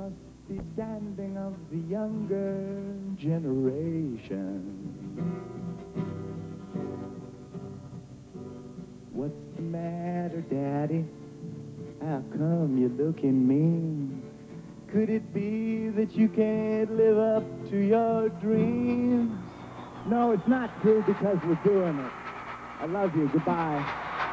must be standing of the younger generation. What's the matter, Daddy? How come you're looking mean? Could it be that you can't live up to your dreams? No, it's not true because we're doing it. I love you. Goodbye.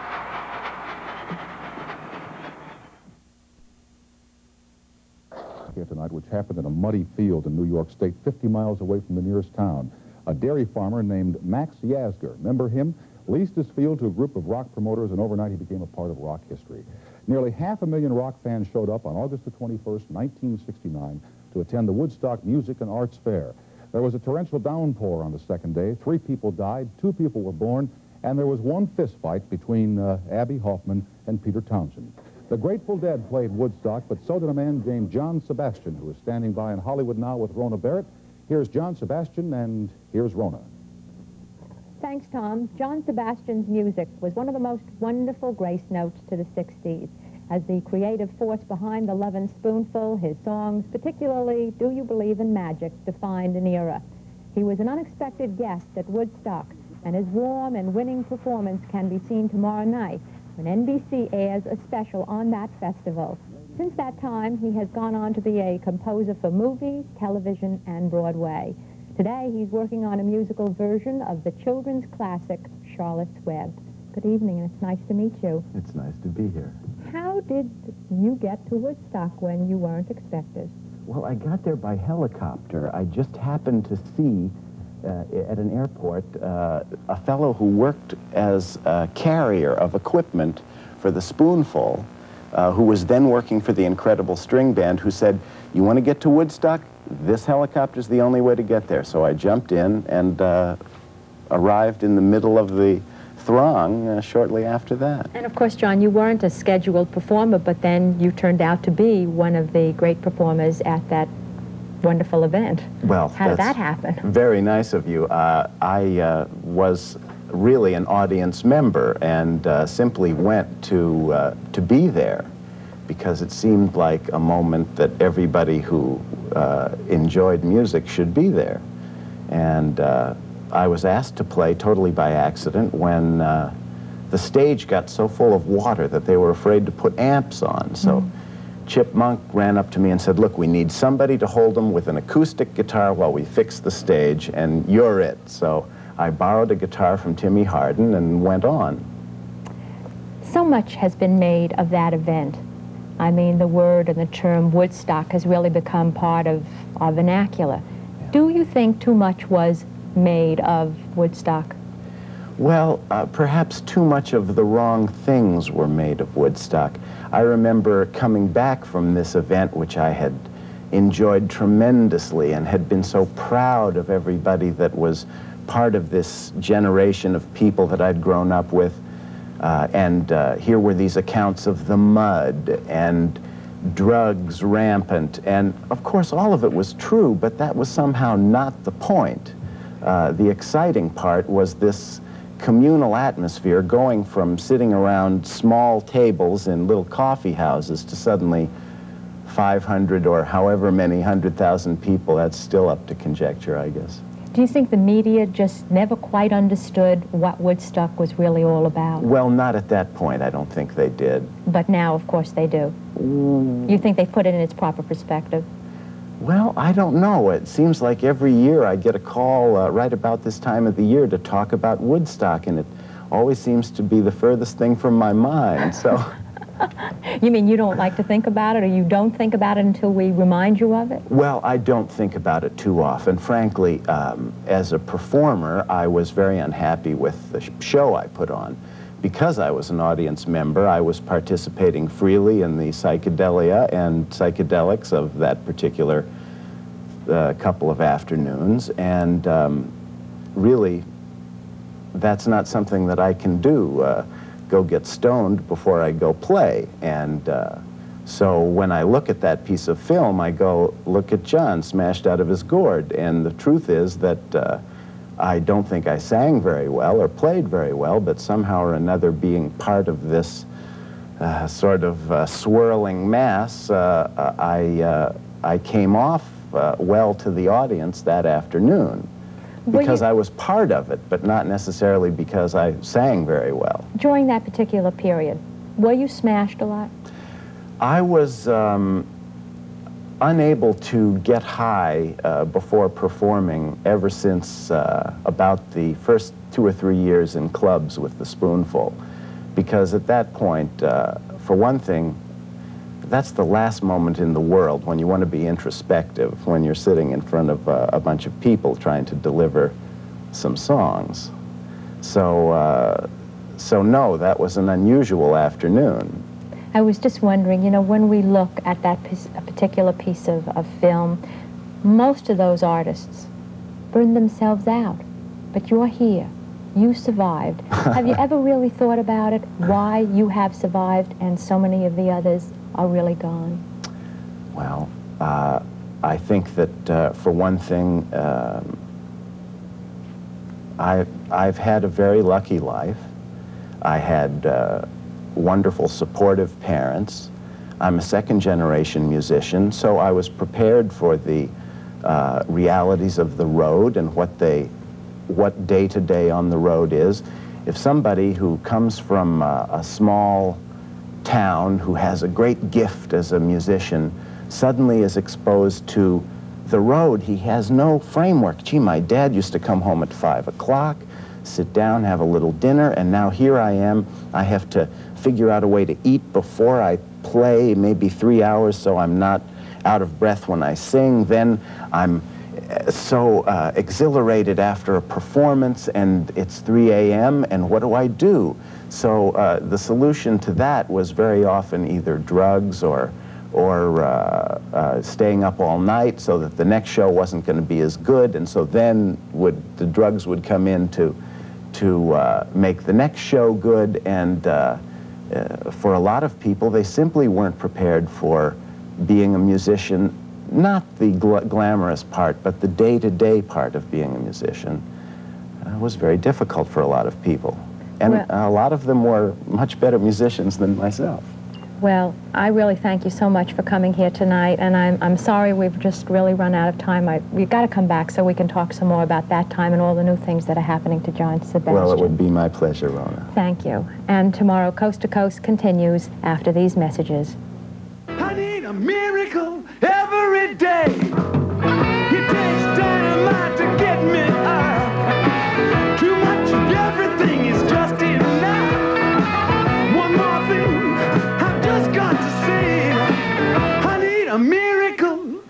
Here tonight, which happened in a muddy field in New York State, 50 miles away from the nearest town. A dairy farmer named Max Yasgur, remember him? Leased his field to a group of rock promoters, and overnight he became a part of rock history. Nearly 500,000 rock fans showed up on August the 21st, 1969, to attend the Woodstock Music and Arts Fair. There was a torrential downpour on the second day. 3 people died, 2 people were born, and there was one fist fight between Abbie Hoffman and Peter Townsend. The Grateful Dead played Woodstock, but so did a man named John Sebastian, who is standing by in Hollywood now with Rona Barrett. Here's John Sebastian, and here's Rona. Thanks, Tom. John Sebastian's music was one of the most wonderful grace notes to the 60s. As the creative force behind the Lovin' Spoonful, his songs, particularly Do You Believe in Magic, defined an era. He was an unexpected guest at Woodstock, and his warm and winning performance can be seen tomorrow night when NBC airs a special on that festival. Since that time, he has gone on to be a composer for movies, television, and Broadway. Today, he's working on a musical version of the children's classic, Charlotte's Web. Good evening, and it's nice to meet you. It's nice to be here. How did you get to Woodstock when you weren't expected? Well, I got there by helicopter. I just happened to see at an airport a fellow who worked as a carrier of equipment for the Spoonful, who was then working for the Incredible String Band, who said, "You want to get to Woodstock? This helicopter's the only way to get there." So I jumped in and arrived in the middle of the throng shortly after that. And of course, John, you weren't a scheduled performer, but then you turned out to be one of the great performers at that wonderful event. Well, how did that happen? Very nice of you. I was really an audience member and simply went to be there because it seemed like a moment that everybody who enjoyed music should be there. And I was asked to play totally by accident when the stage got so full of water that they were afraid to put amps on. So Chip Monk ran up to me and said, "Look, we need somebody to hold them with an acoustic guitar while we fix the stage, and you're it." So I borrowed a guitar from Timmy Hardin and went on. So much has been made of that event. I mean, the word and the term Woodstock has really become part of our vernacular. Yeah. Do you think too much was made of Woodstock? Well, perhaps too much of the wrong things were made of Woodstock. I remember coming back from this event, which I had enjoyed tremendously and had been so proud of everybody that was part of this generation of people that I'd grown up with. And here were these accounts of the mud and drugs rampant. And of course, all of it was true, but that was somehow not the point. The exciting part was this communal atmosphere going from sitting around small tables in little coffee houses to suddenly 500 or however many 100,000 people. That's still up to conjecture, I guess. Do you think the media just never quite understood what Woodstock was really all about? Well, not at that point. I don't think they did. But now, of course, they do. You think they put it in its proper perspective? Well, I don't know. It seems like every year I get a call right about this time of the year to talk about Woodstock, and it always seems to be the furthest thing from my mind, so... You mean you don't like to think about it, or you don't think about it until we remind you of it? Well, I don't think about it too often. Frankly, as a performer, I was very unhappy with the show I put on. Because I was an audience member, I was participating freely in the psychedelia and psychedelics of that particular couple of afternoons, and really, that's not something that I can do. Go get stoned before I go play. And so when I look at that piece of film, I go, look at John smashed out of his gourd. And the truth is that I don't think I sang very well or played very well, but somehow or another being part of this sort of swirling mass, I came off well to the audience that afternoon because I was part of it, but not necessarily because I sang very well. During that particular period, were you smashed a lot? I was unable to get high before performing ever since about the first 2 or 3 years in clubs with the Spoonful, because at that point, for one thing, that's the last moment in the world when you want to be introspective, when you're sitting in front of a bunch of people trying to deliver some songs. So, so no, that was an unusual afternoon. I was just wondering, you know, when we look at that particular piece of film, most of those artists burned themselves out, but you're here. You survived. Have you ever really thought about it, why you have survived and so many of the others are really gone? Well, I think that for one thing, I've had a very lucky life. I had wonderful supportive parents. I'm a second-generation musician, so I was prepared for the realities of the road and what day-to-day on the road is. If somebody who comes from a small town who has a great gift as a musician suddenly is exposed to the road, he has no framework. Gee, my dad used to come home at 5 o'clock, sit down, have a little dinner, and now here I am. I have to figure out a way to eat before I play, maybe 3 hours, so I'm not out of breath when I sing. Then I'm so exhilarated after a performance, and it's 3 a.m., and what do? So the solution to that was very often either drugs or staying up all night so that the next show wasn't going to be as good, and so then the drugs would come in to make the next show good, and for a lot of people, they simply weren't prepared for being a musician, not the glamorous part, but the day-to-day part of being a musician. Was very difficult for a lot of people. And a lot of them were much better musicians than myself. Well, I really thank you so much for coming here tonight, and I'm sorry we've just really run out of time. We've got to come back so we can talk some more about that time and all the new things that are happening to John Sebastian. Well, it would be my pleasure, Rona. Thank you. And tomorrow, Coast to Coast continues after these messages. I need a miracle every day. It takes dynamite to get me high. Too much of everything is just enough. One more thing I've just got to say. I need a miracle